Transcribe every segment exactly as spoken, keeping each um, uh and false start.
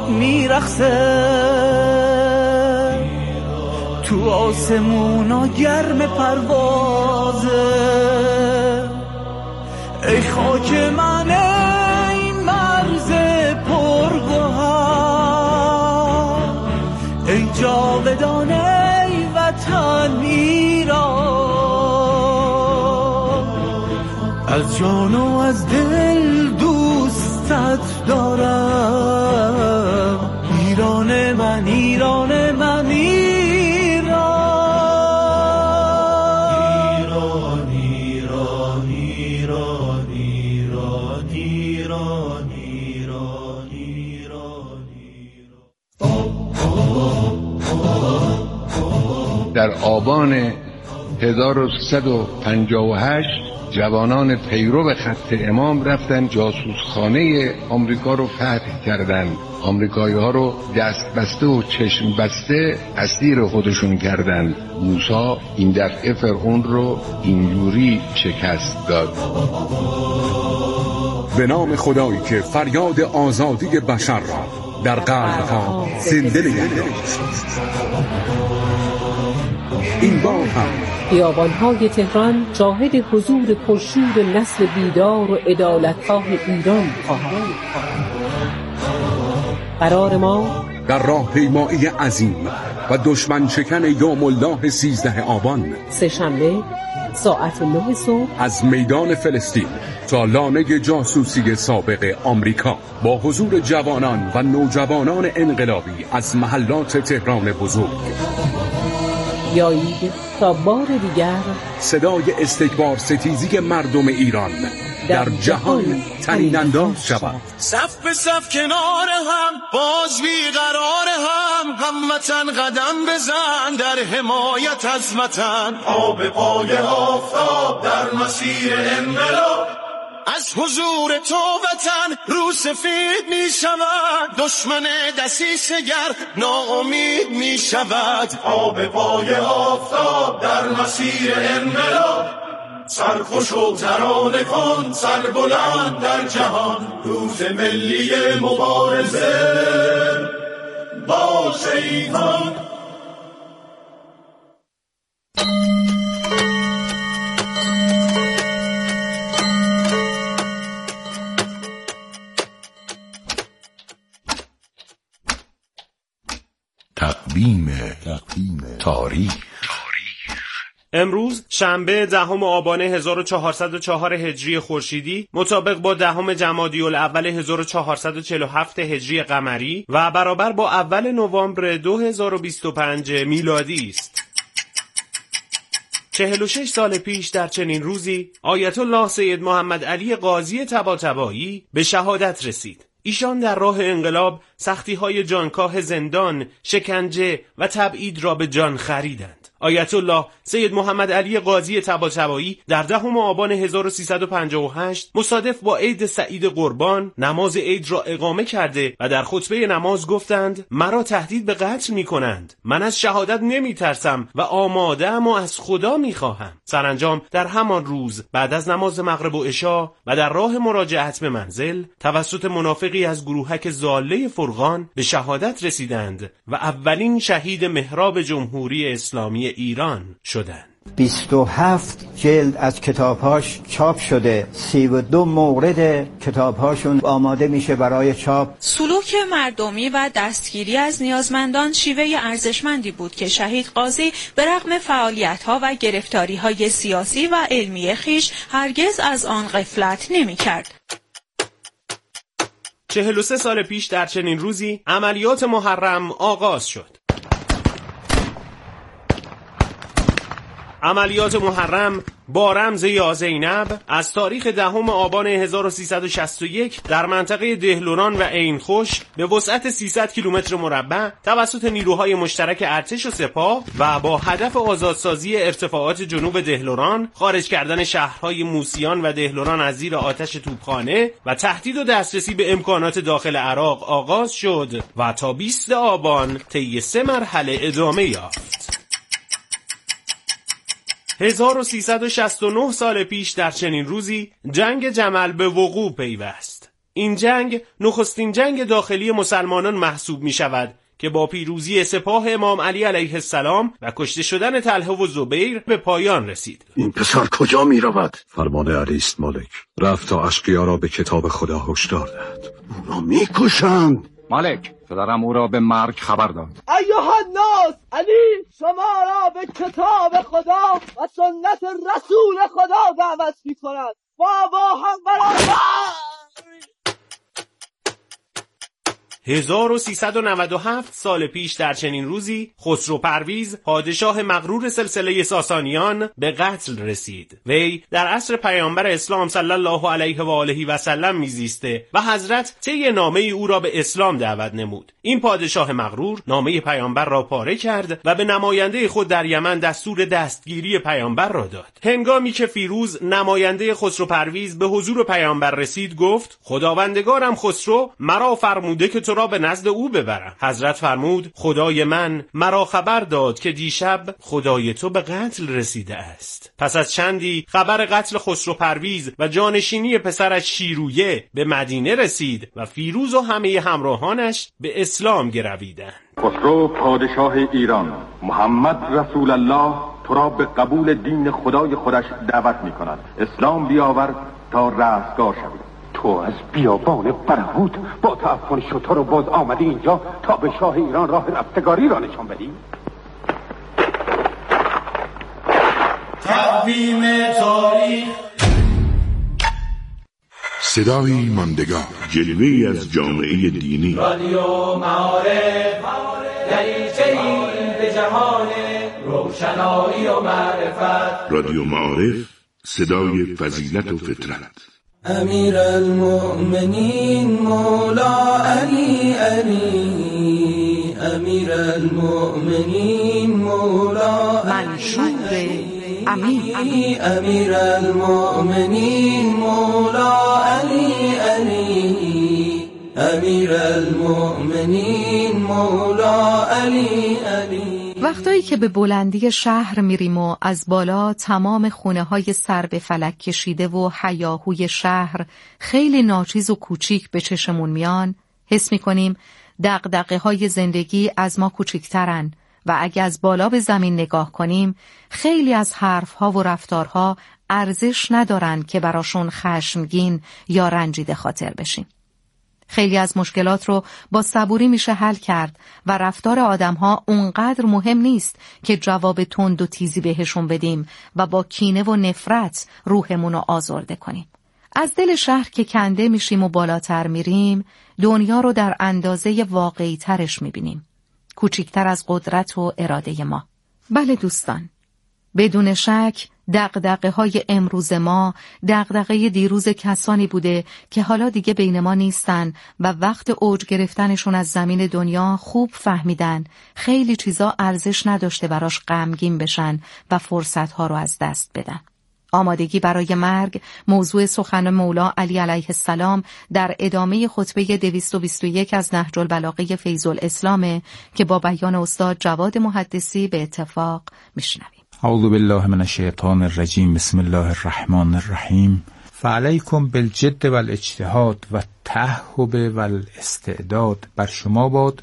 میرخصه، تو آسمونا گرم پروازه. ای خاک من ای مرز پرگوهر، ای جاودان ای وطن ایران. از جان و از دل دوستت دارم، ایران من ایران من ایران. در آبان هزار و سیصد و پنجاه و هشت جوانان پیرو خط امام رفتن جاسوسخانه آمریکا رو فتح کردند. آمریکایی ها رو دست بسته و چشم بسته اسیر خودشون کردند. موسی این دفعه فرعون رو اینجوری شکست داد. به نام خدایی که فریاد آزادی بشر را در قلب‌ها زنده نگه داشت. این بار هم خیابان‌های تهران شاهد حضور پرشور نسل بیدار و عدالت‌خواه ایران خواهد. قرار ما در راهپیمایی عظیم و دشمن شکن یوم الله سیزده آبان، سه‌شنبه ساعت نه صبح از میدان فلسطین تا لانه جاسوسی سابق آمریکا، با حضور جوانان و نوجوانان انقلابی از محلات تهران بزرگ. بیایید تا بار دیگر صدای استکبار ستیزی مردم ایران در, در جهان طنین انداز شود. صف به صف کنار هم، باز بیقرار هم، هموطن قدم بزن در حمایت از وطن. آب پای آفتاب در مسیر انقلاب، از حضور تو وطن رو سفید می شود، دشمن دسیسه‌گر ناامید می شود. آب پای آفتاب در مسیر انقلاب، سرخوش و ترانه کن سر بلند در جهان. روز ملی مبارزه با شیطان. تقویم تاریخ. امروز شنبه دهم آبان هزار و چهارصد و چهار هجری خورشیدی مطابق با دهم جمادی الاول هزار و چهارصد و چهل و هفت هجری قمری و برابر با اول نوامبر دو هزار و بیست و پنج میلادی است. چهل و شش سال پیش در چنین روزی آیت الله سید محمد علی قاضی طباطبایی به شهادت رسید. ایشان در راه انقلاب سختی‌های جانکاه زندان، شکنجه و تبعید را به جان خریدند. آیت الله سید محمد علی قاضی طباطبایی در دهم آبان هزار و سیصد و پنجاه و هشت مصادف با عید سعید قربان نماز عید را اقامه کرده و در خطبه نماز گفتند: مرا تهدید به قتل می کنند، من از شهادت نمی ترسم و آماده‌ام و از خدا می خواهم. سرانجام در همان روز بعد از نماز مغرب و عشا و در راه مراجعت به منزل توسط منافقی از گروهک ضاله فرقان به شهادت رسیدند و اولین شهید محراب جمهوری اسلامی ایران شدند. بیست و هفت جلد از کتابهاش چاپ شده، سی و دو مورد کتابهاشون آماده میشه برای چاپ. سلوک مردمی و دستگیری از نیازمندان شیوه ارزشمندی بود که شهید قاضی به رغم فعالیت‌ها و گرفتاری‌های سیاسی و علمی خیش هرگز از آن غفلت نمی‌کرد. چهل و سه سال پیش در چنین روزی عملیات محرم آغاز شد. عملیات محرم با رمز یا زینب از تاریخ دهم آبان هزار و سیصد و شصت و یک در منطقه دهلوران و عینخوش به وسعت سیصد کیلومتر مربع توسط نیروهای مشترک ارتش و سپاه و با هدف آزادسازی ارتفاعات جنوب دهلوران، خارج کردن شهرهای موسیان و دهلوران از زیر آتش توپخانه و تهدید و دسترسی به امکانات داخل عراق آغاز شد و تا بیست آبان طی سه مرحله ادامه یافت. هزار و سیصد و شصت و نه سال پیش در چنین روزی جنگ جمل به وقوع پیوست. این جنگ نخستین جنگ داخلی مسلمانان محسوب می شود که با پیروزی سپاه امام علی علیه السلام و کشته شدن طلحه و زبیر به پایان رسید. این پسر کجا می رود؟ فرمان علی است مالک. رفت تا اشقیا را به کتاب خدا هشدار دهد. او را می کشند. مالک، پدرم او را به مرگ خبر داد. ایها الناس، علی شما را به کتاب خدا و سنت رسول خدا دعوت می کند. بابا هم برابر. هزار و سیصد و نود و هفت سال پیش در چنین روزی خسرو پرویز پادشاه مغرور سلسله ساسانیان به قتل رسید. وی در عصر پیامبر اسلام صلی الله علیه و آله و سلم میزیسته و حضرت طی نامه او را به اسلام دعوت نمود. این پادشاه مغرور نامه پیامبر را پاره کرد و به نماینده خود در یمن دستور دستگیری پیامبر را داد. هنگامی که فیروز نماینده خسرو پرویز به حضور پیامبر رسید گفت: خداوندگارم خسرو مرا فرموده که تو را به نزد او ببرم. حضرت فرمود: خدای من مرا خبر داد که دیشب خدای تو به قتل رسیده است. پس از چندی خبر قتل خسرو پرویز و جانشینی پسرش شیرویه به مدینه رسید و فیروز و همه همراهانش به اسلام گرویدند. خسرو پادشاه ایران، محمد رسول الله تو را به قبول دین خدای خودش دعوت می کند. اسلام بیاور تا رستگار شوی. تو از بیابان برهوت با تعفن شتر و باز آمدی اینجا تا به شاه ایران راه رفتگاری را نشان بدی؟ تقویم تاریخ. صدای ماندگار، جلوه‌ای از جامعه دینی. رادیو معارف، دریچه‌ای به جهان روشنایی و معرفت. رادیو معارف، صدای فضیلت و فطرت. امیر المؤمنین مولا علی علی، امیر المؤمنین مولا منشور امین، امیر المؤمنین مولا علی علی، امیر المؤمنین مولا علی علی. وقتایی که به بلندی شهر میریم و از بالا تمام خونه های سر به فلک کشیده و هیاهوی شهر خیلی ناچیز و کوچیک به چشمون میان، حس میکنیم دغدغه های زندگی از ما کوچیکترن و اگه از بالا به زمین نگاه کنیم خیلی از حرفها و رفتارها ارزش ندارن که براشون خشمگین یا رنجیده خاطر بشیم. خیلی از مشکلات رو با صبوری میشه حل کرد و رفتار آدم‌ها اونقدر مهم نیست که جواب تند و تیزی بهشون بدیم و با کینه و نفرت روحمون رو آزرده کنیم. از دل شهر که کنده میشیم و بالاتر میریم، دنیا رو در اندازه واقعی ترش میبینیم، کوچکتر از قدرت و اراده ما. بله دوستان، بدون شک دغدغه های امروز ما دغدغه دیروز کسانی بوده که حالا دیگه بین ما نیستن و وقت اوج گرفتنشون از زمین دنیا خوب فهمیدن خیلی چیزا ارزش نداشته براش غمگین بشن و فرصتها رو از دست بدن. آمادگی برای مرگ موضوع سخن مولا علی علیه السلام در ادامه خطبه دویست و بیست و یک از نهج البلاغه فیض الاسلامه که با بیان استاد جواد محدثی به اتفاق میشنویم. اعوذ بالله من الشیطان الرجیم. بسم الله الرحمن الرحیم. فعلیکم بالجد والاجتهاد و التأهب والاستعداد. بر شما باد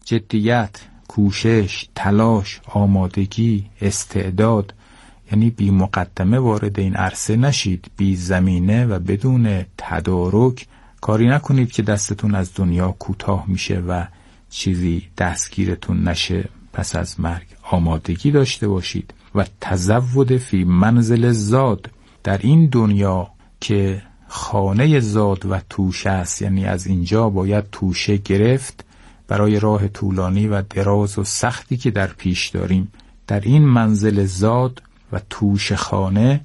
جدیت، کوشش، تلاش، آمادگی، استعداد، یعنی بی مقدمه وارد این عرصه نشید، بی زمینه و بدون تدارک کاری نکنید که دستتون از دنیا کوتاه میشه و چیزی دستگیرتون نشه. پس از مرگ آمادگی داشته باشید و تزود فی منزل زاد، در این دنیا که خانه زاد و توشه است، یعنی از اینجا باید توشه گرفت برای راه طولانی و دراز و سختی که در پیش داریم. در این منزل زاد و توشه خانه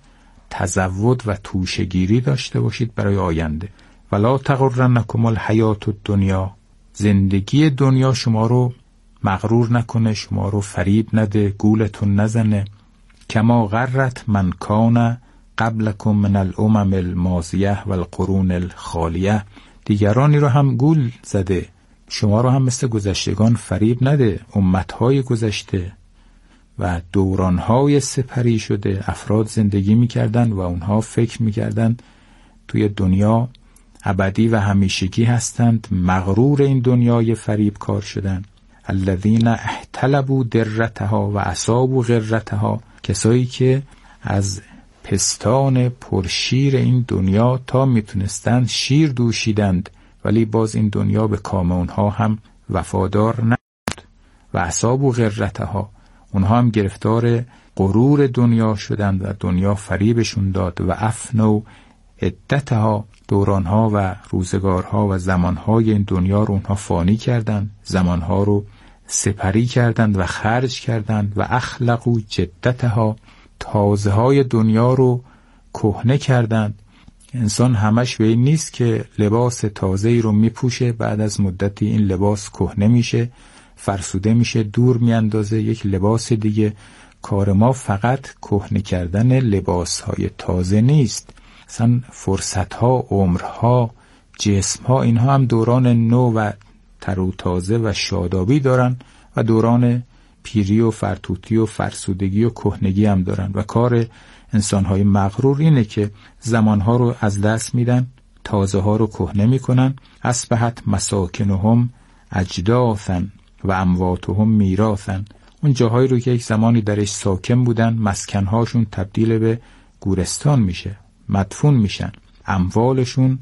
تزود و توشه گیری داشته باشید برای آینده. ولا تغرنکم الحیات الدنیا، زندگی دنیا شما رو مغرور نکنه، شما رو فریب نده، گولتون نزنه. کما غرت من کان قبلکم من الامم الماضیه و القرون الخالیه، دیگرانی رو هم گول زده، شما رو هم مثل گذشتگان فریب نده. امتهای گذشته و دورانهای سپری شده افراد زندگی میکردن و اونها فکر میکردن توی دنیا ابدی و همیشگی هستند، مغرور این دنیای فریبکار شدند. الذین احتلبوا درتها و اصابوا غرتها، کسایی که از پستان پرشیر این دنیا تا میتونستند شیر دوشیدند، ولی باز این دنیا به کام اونها هم وفادار نبود. و اصابوا غرتها، اونها هم گرفتار غرور دنیا شدند و دنیا فریبشون داد. و افنوا عدتها، دورانها و روزگارها و زمانهای این دنیا رو اونها فانی کردند، زمانها رو سپری کردند و خرج کردند. و اخلقوا جدتها، تازه های دنیا رو کهنه کردند. انسان همش به این نیست که لباس تازه‌ای رو میپوشه، بعد از مدتی این لباس کهنه میشه، فرسوده میشه، دور میاندازه یک لباس دیگه. کار ما فقط کهنه کردن لباسهای تازه نیست، اصلا فرصتها، عمرها، جسمها، اینها هم دوران نو و تر و تازه و شادابی دارن و دوران پیری و فرتوتی و فرسودگی و کهنگی هم دارن. و کار انسانهای مغرور اینه که زمانها رو از دست میدن، تازه ها رو کهنه میکنن. اصبحت مساکنهم اجداثا و امواتهم میراثا، اون جاهایی رو که یک زمانی درش ساکن بودن، مسکنهاشون تبدیل به گورستان میشه، مدفون میشن، اموالشون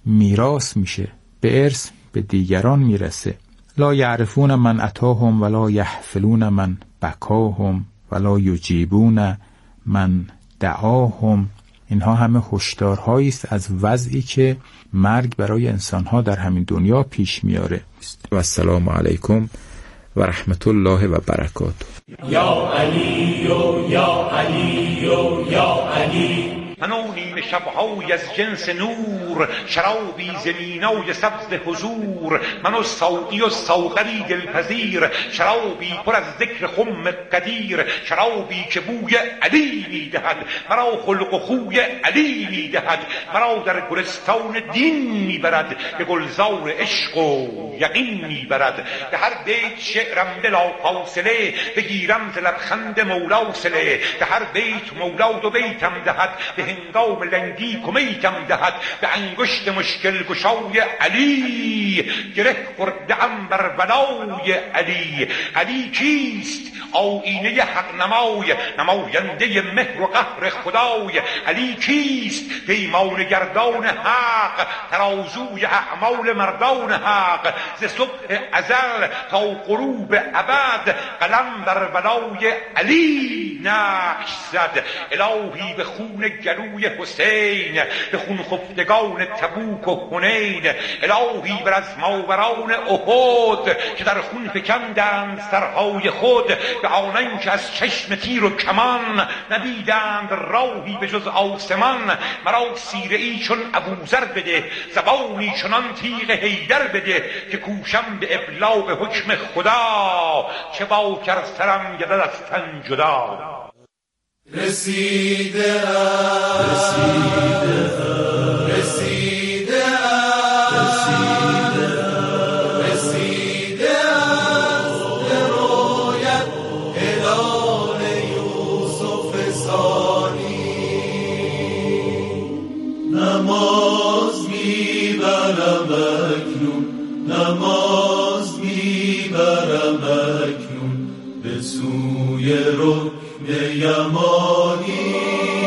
میراث میشه، به ارث به دیگران میرسه. لا یعرفون من اتاهم ولا یحفلون من بکاهم ولا یجیبون من دعاهم. اینها همه هشدارهایی است از وضعی که مرگ برای انسانها در همین دنیا پیش میاره. و السلام علیکم و رحمت الله و برکاته. یا علی و یا علی و یا علی، منو نیمه شبهای از جنس نور، شرابی زمینای سبز حضور، منو ساقی و ساغری دلپذیر، شرابی پر از ذکر خم قدیر، شرابی که بوی علی میدهد، مرا خلق و خوی علی میدهد، مرا در گلستان دین میبرد، به گلزار عشق و یقین میبرد. به هر بیت شعرم بلا فاصله، بگیرم ز لبخند مولا صله، به هر بیت مولا دو بیتم دهد، به هنگام لنگی کمیتم دهد، به انگشت مشکل گشای علی، گره خورده‌ام بر بلای علی. علی کیست؟ آیینه حق نمای، نماینده مهر و قهر خدای. علی کیست؟ پیمان گردان حق، ترازوی اعمال مردان حق. ز صبح ازل تا غروب ابد، قلم بر بلای علی نقش زد. الهی به خون گلوی حسین، به خون خفتگان تبوک و حنین. الهی بر از ماوران احد، که در خون فکندند سرهای خود. به آنان که از چشم تیر و کمان، ندیدند راهی به جز آسمان. مرا سیره ای چون ابوذر بده، زبانی چنان تیغ حیدر بده. که کوشم به ابلاغ حکم خدا، چه با کر سرم گردد از تن جدا. رسیده رسیده رسیده رسیده رسیده به رویت هلال یوسف ثانی. نماز میبرم اکنون، نماز میبرم اکنون به سوی رکن یمانی.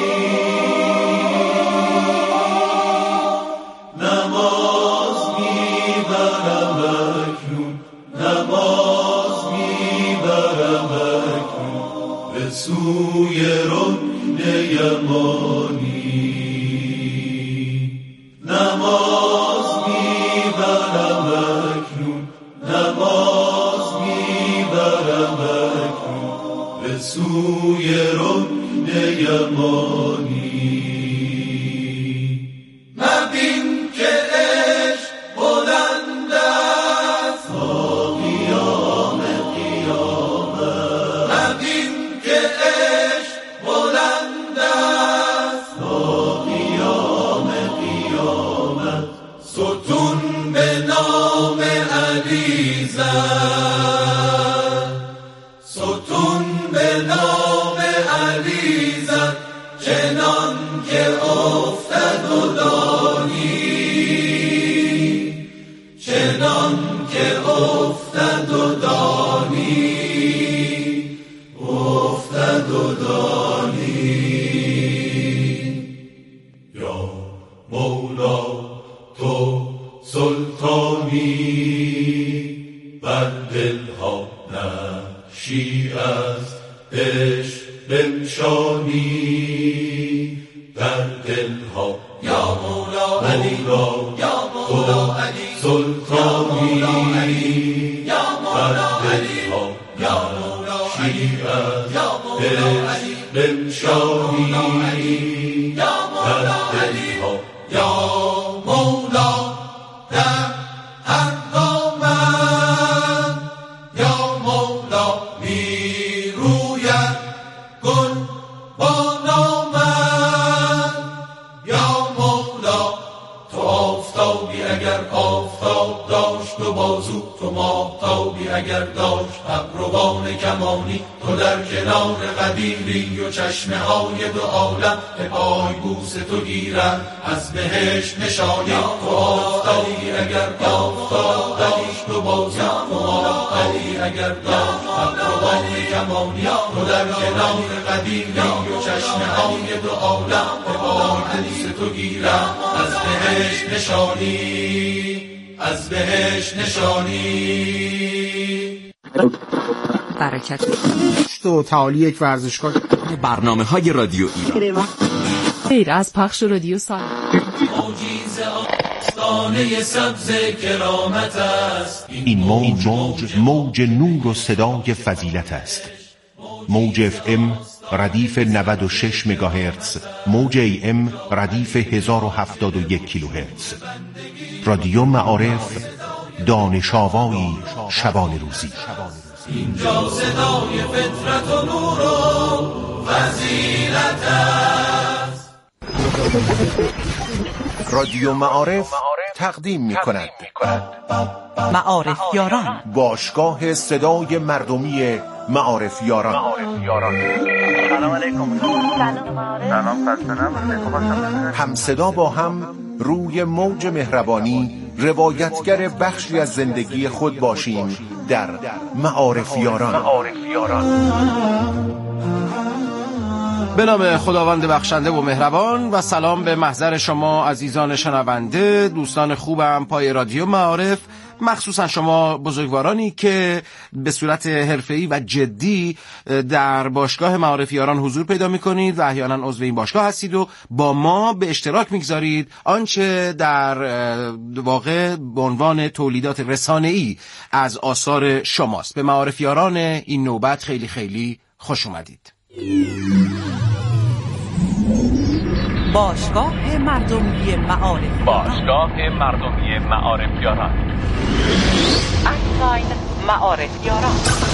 نماز میبرم اکنون، نماز میبرم اکنون به سوی رکن یمانی. نماز میبرم اکنون، نماز میبرم اکنون به سوی رکن یمانی. مبین که عشق بلند است تا قیام قیامت. مبین که عشق بلند است تا قیام قیامت. ستون به نام علی زد، ستون به نام علی زد، چنان که افتد و دانی. بر دلها نقشی از عشق بنشانی در دلها یا مولا علی یا مولا علی سلطانی یا مولا علی یا مولا علی یا مولا علی بنشانی یا مولا علی یا مولا در هر دامن یا مولا میروید گل با نامن یا مولا تو آفتابی اگر آفتاب داشت و بازو تو ماهتابی اگر داشت ابروان کمانی تو در کنار قدیری و چشمه های دو عالم به پای بوس تو گیرن از بهشت نشانی تو آفتابی اگر آفتاب داشت و بازو تو ماهتابی اگر داشت ابروان کمانی تو در کنار قدیری و چشمه های دو عالم به پای بوس تو گیرن از بهشت نشانی از بهشت نشانی. برکت و تعالی یک ورزشگاه برنامه های رادیو ایران غیر از پخش رادیو سال موجیز آستانه سبز کرامت است. این موج موج موج نور و صدای فضیلت است. موج اف ام ردیف نود و شش مگاهرتز، موج ای ام ردیف هزار و هفتاد و یک کیلوهرتز. رادیو معارف، دانش آوایی شبان روزی. اینجا صدای فطرت و نور و فضیلت است. رادیو معارف تقدیم می کند معارف یاران، باشگاه صدای مردمی معارف یاران. سلام علیکم. سلام خستنم. هم صدا با هم روی موج مهربانی روایتگر بخشی از زندگی خود باشیم در معارف یاران. به نام خداوند بخشنده و مهربان و سلام به محضر شما عزیزان شنونده، دوستان خوبم پای رادیو معارف، مخصوصا شما بزرگوارانی که به صورت حرفه‌ای و جدی در باشگاه معارف یاران حضور پیدا می‌کنید و احیانا عضو این باشگاه هستید و با ما به اشتراک می‌گذارید آنچه در واقع به عنوان تولیدات رسانه‌ای از آثار شماست. به معارف یاران این نوبت خیلی خیلی خوش اومدید. باشگاه مردمی معارف باشگاه مردمی معارف یاران. ادساین معارف یاران.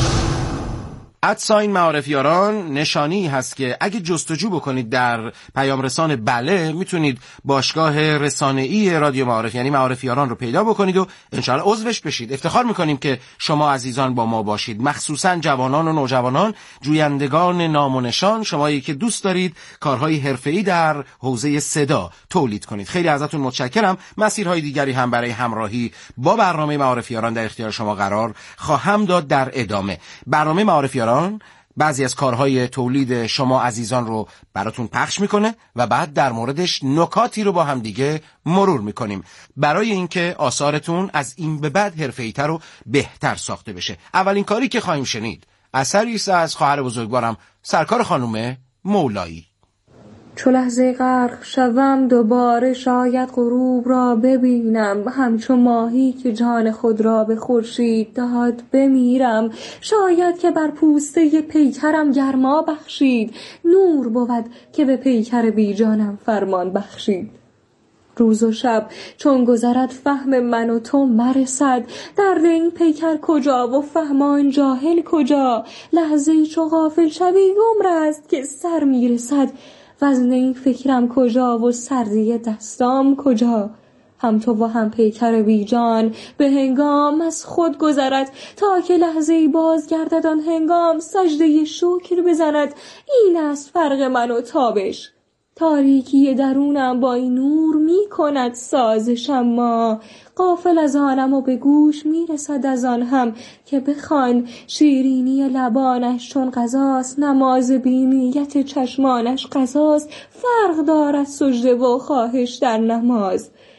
ادساین معارف یاران نشانی هست که اگه جستجو بکنید در پیام رسان بله میتونید باشگاه رسانه‌ای رادیو معارف یعنی معارف یاران رو پیدا بکنید و انشاءالله عضوش بشید. افتخار میکنیم که شما عزیزان با ما باشید، مخصوصا جوانان و نوجوانان، جویندگان نام و نشان، شمایی که دوست دارید کارهای حرفه‌ای در حوزه صدا تولید کنید. خیلی ازتون متشکرم. مسیرهای دیگری هم برای همراهی با برنامه معارف یاران در اختیار شما قرار خواهم داد در ادامه. برنامه معارف یاران بعضی از کارهای تولید شما عزیزان رو براتون پخش میکنه و بعد در موردش نکاتی رو با هم دیگه مرور میکنیم برای اینکه آثارتون از این به بعد حرفه‌ای‌تر و بهتر ساخته بشه. اولین کاری که خواهیم شنید اثری است از خواهر بزرگوارم سرکار خانم مولایی. چو لحظه غرق شوم دوباره شاید غروب را ببینم، همچو ماهی که جان خود را به خورشید داد بمیرم. شاید که بر پوسته پیکرم گرما بخشید، نور بود که به پیکر بی جانم فرمان بخشید. روز و شب چون گذرد فهم من و تو مرسد، درد این پیکر کجا و فهم آن جاهل کجا؟ لحظه چو غافل شوی عمر است که سر میرسد، وزن این فکرم کجا و سردی دستام کجا؟ هم تو و هم پیکر بی جان به هنگام از خود گذرد، تا که لحظه باز گردد آن هنگام سجده شکر بزند. این است فرق من و تابش، تاریکی درونم با این نور می کند سازش، اما غافل از آنم و به گوش می رسد از آن هم که بخوان شیرینی لبانش چون قضاست، نماز بینیت چشمانش قضاست. فرق دارد سجده و خواهش در نماز،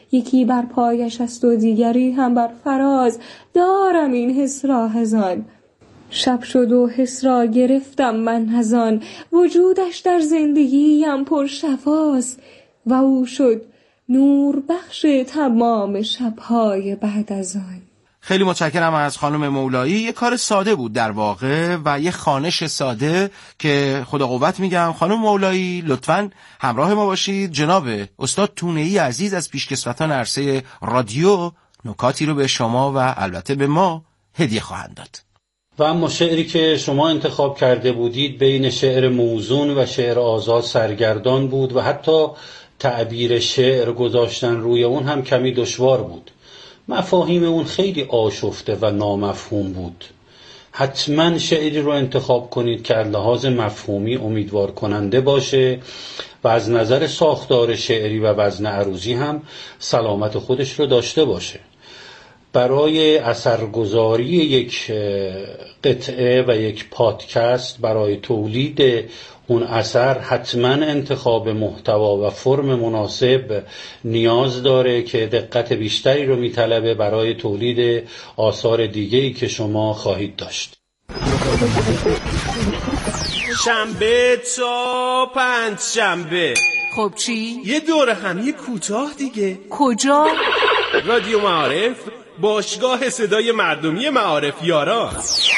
یکی بر پایش است و دیگری هم بر فراز. دارم این حس را هزان. شب شد و حس را گرفتم من هزان. وجودش در زندگیم پر شفاست و او شد نور بخش تمام شبهای بعد از آن. خیلی متشکرم از خانم مولایی. یه کار ساده بود در واقع و یه خوانش ساده که خدا قوت میگم. خانم مولایی لطفاً همراه ما باشید. جناب استاد تونه‌ای عزیز از پیشکسوتان عرصه رادیو نکاتی رو به شما و البته به ما هدیه خواهند داد. و اما شعری که شما انتخاب کرده بودید بین شعر موزون و شعر آزاد سرگردان بود و حتی تعبیر شعر گذاشتن روی اون هم کمی دشوار بود. مفاهیم اون خیلی آشفته و نامفهوم بود. حتما شعری رو انتخاب کنید که از لحاظ مفهومی امیدوار کننده باشه و از نظر ساختار شعری و وزن عروضی هم سلامت خودش رو داشته باشه. برای اثرگذاری یک قطعه و یک پادکست، برای تولید اون اثر حتما انتخاب محتوا و فرم مناسب نیاز داره که دقت بیشتری رو میطلبه برای تولید آثار دیگه‌ای که شما خواهید داشت. شنبه تا پنج شنبه. خب چی؟ یه دوره همی کوتاه دیگه. کجا؟ رادیو معارف، باشگاه صدای مردمی معارف یاران.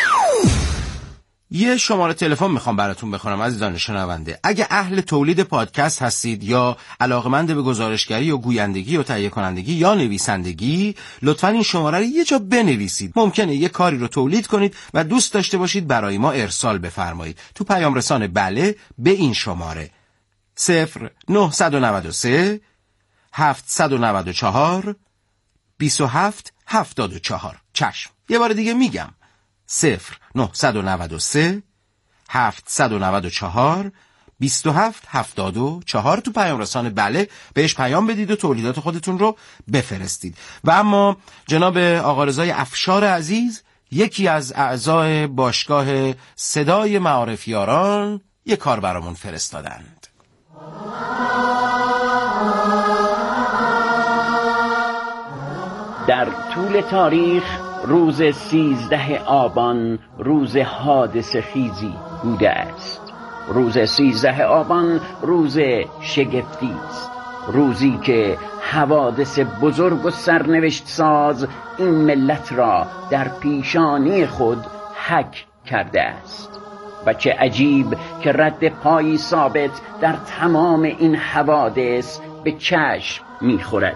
یه شماره تلفن میخوام براتون بخونم عزیزان شنونده. اگه اهل تولید پادکست هستید یا علاقمند به گزارشگری یا گویندگی یا تهیه کنندگی یا نویسندگی، لطفاً این شماره رو یه جا بنویسید. ممکنه یه کاری رو تولید کنید و دوست داشته باشید برای ما ارسال بفرمایید. تو پیام رسان بله به این شماره صفر نه نه سه هفت نه چهار بیست و هفت هفتاد و چهار. چشم. یه بار دیگه میگم صفر نه نه سه هفت نه چهار بیست و هفت هفتاد و چهار. تو پیام رسان بله بهش پیام بدید و تولیدات خودتون رو بفرستید. و اما جناب آقا رضای افشار عزیز، یکی از اعضای باشگاه صدای معارف یاران، یک کار برامون فرستادند. در طول تاریخ روز سیزده آبان روز حادثه خیزی بوده است. روز سیزده آبان روز شگفتی است، روزی که حوادث بزرگ و سرنوشت ساز این ملت را در پیشانی خود حک کرده است. و چه عجیب که رد پایی ثابت در تمام این حوادث به چشم می‌خورد.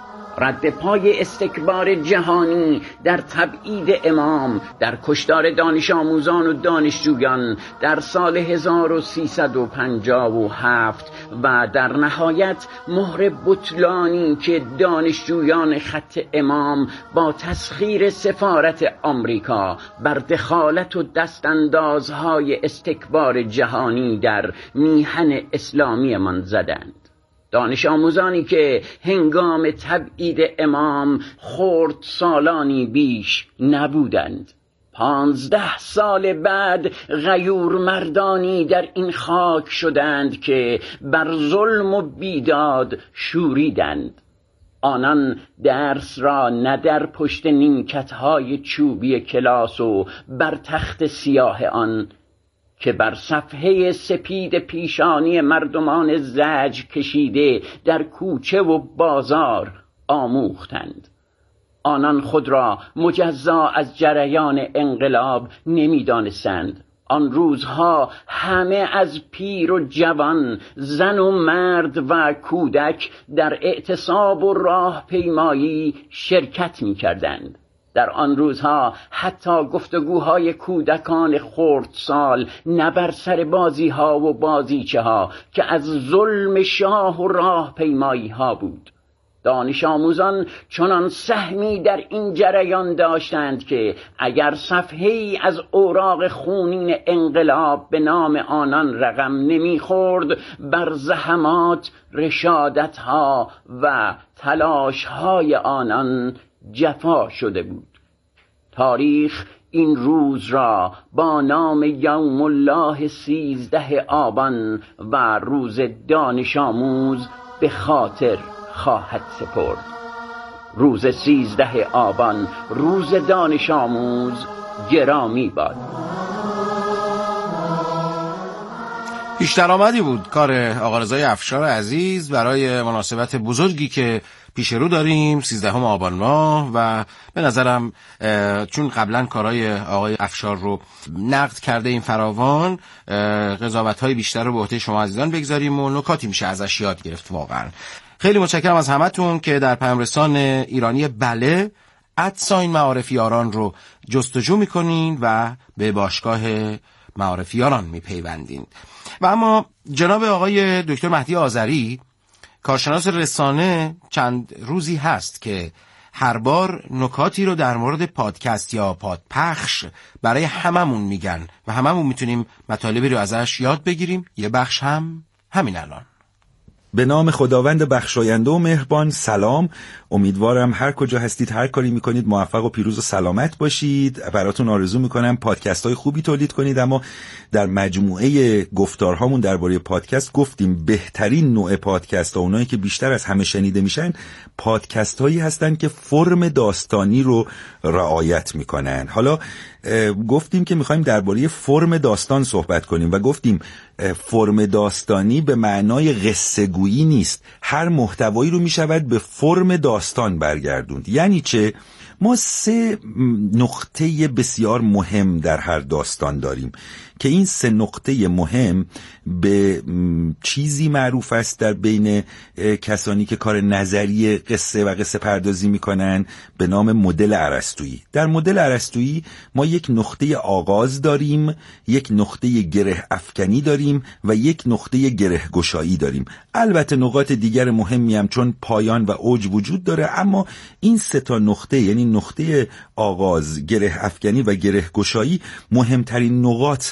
رد پای استکبار جهانی در تبعید امام، در کشتار دانش آموزان و دانشجویان در سال هزار و سیصد و پنجاه و هفت و در نهایت مهر بطلانی که دانشجویان خط امام با تسخیر سفارت آمریکا بر دخالت و دستاندازهای استکبار جهانی در میهن اسلامی من زدند. دانش آموزانی که هنگام تبعید امام خرد سالانی بیش نبودند. پانزده سال بعد غیور مردانی در این خاک شدند که بر ظلم و بیداد شوریدند. آنان درس را نه در پشت نیمکت‌های چوبی کلاس و بر تخت سیاه آن، که بر صفحه سپید پیشانی مردمان زج کشیده در کوچه و بازار آموختند. آنان خود را مجزا از جریان انقلاب نمی‌دانستند. آن روزها همه از پیر و جوان، زن و مرد و کودک در اعتصاب و راهپیمایی شرکت می‌کردند. در آن روزها حتی گفتگوهای کودکان خردسال نه بر سر بازی‌ها و بازیچه‌ها که از ظلم شاه و راهپیمایی‌ها بود. دانش آموزان چنان سهمی در این جریان داشتند که اگر صفحه‌ای از اوراق خونین انقلاب به نام آنان رقم نمی‌خورد، بر زحمات، رشادت‌ها و تلاش‌های آنان جفا شده بود. تاریخ این روز را با نام یوم الله سیزده آبان و روز دانش آموز به خاطر خواهد سپرد. روز سیزده آبان روز دانش آموز گرامی باد. پیش درآمدی بود کار آقا رضای افشار عزیز برای مناسبت بزرگی که پیش رو داریم، سیزدهم آبان ماه، و به نظرم چون قبلا کارهای آقای افشار رو نقد کرده این فراوان، قضاوت‌های بیشتر رو به عهده شما عزیزان بگذاریم و نکاتی میشه ازش یاد گرفت. واقعا خیلی متشکرم از همتون که در پیام رسان ایرانی بله ادساین معارفیاران رو جستجو میکنین و به باشگاه معارفیاران میپیوندین. و اما جناب آقای دکتر مهدی آذری، کارشناس رسانه، چند روزی هست که هر بار نکاتی رو در مورد پادکست یا پادپخش برای هممون میگن و هممون میتونیم مطالبی رو ازش یاد بگیریم. یه بخش هم همین الان. به نام خداوند بخشاینده و مهربان. سلام، امیدوارم هر کجا هستید، هر کاری میکنید موفق و پیروز و سلامت باشید. براتون آرزو میکنم پادکست های خوبی تولید کنید. اما در مجموعه گفتارهامون درباره پادکست گفتیم بهترین نوع پادکست ها، اونایی که بیشتر از همه شنیده میشن، پادکست هایی هستن که فرم داستانی رو رعایت میکنن. حالا گفتیم که میخوایم درباره فرم داستان صحبت کنیم و گفتیم فرم داستانی به معنای قصه گویی نیست. هر محتوایی رو میشود به فرم داستان برگردوند. یعنی چه؟ ما سه نقطه بسیار مهم در هر داستان داریم که این سه نقطه مهم به چیزی معروف است در بین کسانی که کار نظری قصه و قصه پردازی میکنن به نام مدل ارسطویی. در مدل ارسطویی ما یک نقطه آغاز داریم، یک نقطه گره افکنی داریم و یک نقطه گره گشایی داریم. البته نقاط دیگر مهمی هم چون پایان و اوج وجود داره، اما این سه تا نقطه، یعنی نقطه آغاز، گره افکنی و گره گشایی، مهمترین نقاط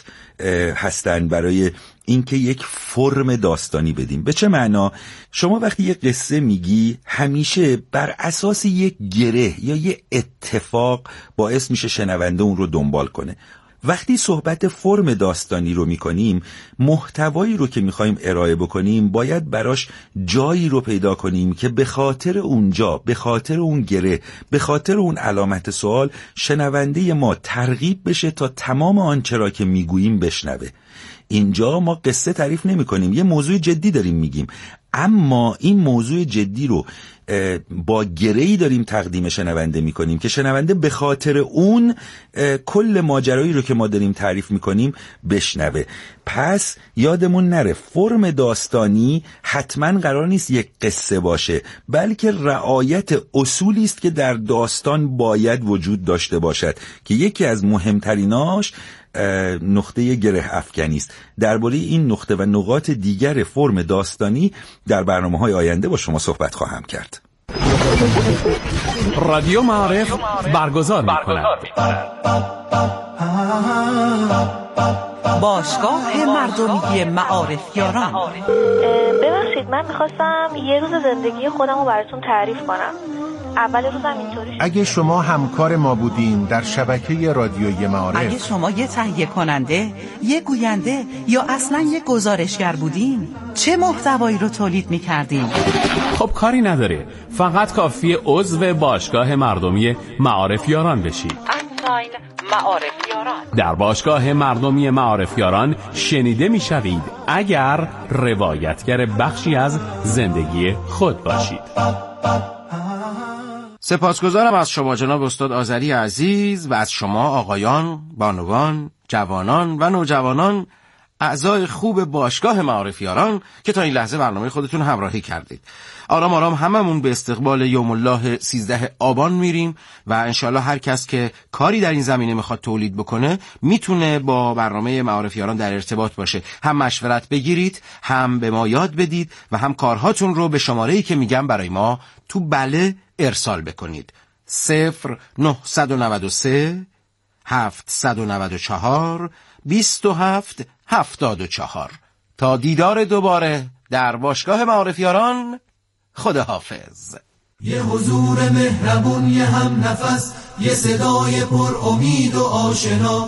هستند برای اینکه یک فرم داستانی بدیم. به چه معنا؟ شما وقتی یک قصه میگی همیشه بر اساس یک گره یا یک اتفاق باعث میشه شنونده اون رو دنبال کنه. وقتی صحبت فرم داستانی رو میکنیم، محتوایی رو که میخوایم ارائه بکنیم باید براش جایی رو پیدا کنیم که به خاطر اونجا، به خاطر اون گره، به خاطر اون علامت سوال شنونده ما ترغیب بشه تا تمام آنچه را که میگوییم بشنوه. اینجا ما قصه تعریف نمی کنیم، یه موضوع جدی داریم میگیم، اما این موضوع جدی رو با گره‌ای داریم تقدیم شنونده میکنیم که شنونده به خاطر اون کل ماجرایی رو که ما داریم تعریف میکنیم بشنوه. پس یادمون نره فرم داستانی حتما قرار نیست یک قصه باشه، بلکه رعایت اصولی است که در داستان باید وجود داشته باشد که یکی از مهمتریناش نقطه گره افکنی است. درباره این نقطه و نقاط دیگر فرم داستانی در برنامه‌های آینده با شما صحبت خواهم کرد. رادیو معارف برگزار می‌کند. باشگاه مردمی معارفیاران. ببخشید، من می‌خواستم یه روز زندگی خودم رو براتون تعریف کنم. اول روزم اینطوری شد. اگه شما همکار ما بودین در شبکه رادیویی معارف، اگه شما یه تهیه کننده، یه گوینده یا اصلا یه گزارشگر بودین، چه محتوایی رو تولید می‌کردین؟ خب کاری نداره، فقط کافیه عضو باشگاه مردمی معارفیاران بشید. ادساین معارفیاران. در باشگاه مردمی معارفیاران شنیده میشوید اگر روایتگر بخشی از زندگی خود باشید. سپاسگزارم از شما جناب استاد آذری عزیز و از شما آقایان، بانوان، جوانان و نوجوانان، اعضای خوب باشگاه معارفیاران که تا این لحظه برنامه خودتون همراهی کردید. آرام آرام هممون به استقبال یوم الله سیزده آبان میریم و انشالله هر کس که کاری در این زمینه میخواد تولید بکنه میتونه با برنامه معارفیاران در ارتباط باشه. هم مشورت بگیرید، هم به ما یاد بدید و هم کارهاتون رو به شماره‌ای که میگم برای ما تو بله ارسال بکنید. صفر نهصد و نود و سه هفتصد و نود و چهار بیست و هفت هفتاد و چهار. تا دیدار دوباره در باشگاه معارفیاران، خداحافظ. یه حضور مهربون، یه هم نفس، یه صدای پر امید و آشنا.